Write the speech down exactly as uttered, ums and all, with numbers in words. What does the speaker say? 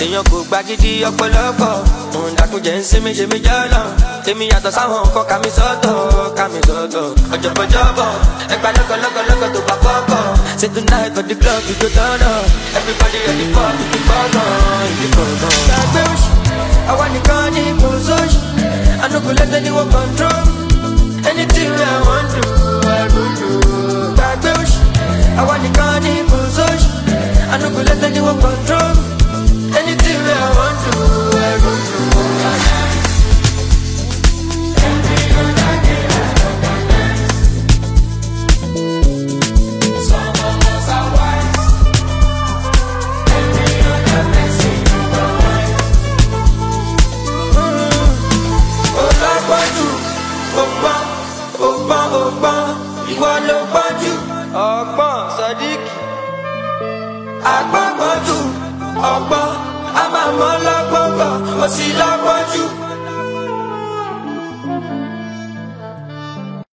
èèyàn kò gba gidi ọ̀pọ̀lọpọ̀ òun dàkúnjẹ́ ń sinmi ṣe mí jọ́nà èmi yàtọ̀ sáwọn nǹkan ká mi sọ́tọ̀ ká mi sọ́tọ̀ ọ̀jọ̀bọ̀jọ̀bọ̀ ẹgbà lọ́kọ̀lọ́kọ̀lọ́kọ̀ tó bá fọ́kọ̀ say tonight for the club we go turn up everybody ready for the gbọ̀ngàn ìdí gbọ̀ngàn. gbàgbé òṣì àwa nìkan ní kò sóṣì I no go let anyone control anything wey I wan do I go do. gbàgbé òṣì àwa nìkan ní kò sóṣì I no go let anyone control anything wey I wan do I go do. ọgbọ́n Sadiq agbọ́gbọ́jú ọgbọ́n a máa mọ́ lọ́gbọ́gbọ́ ó sì lọ́gbọ́jú.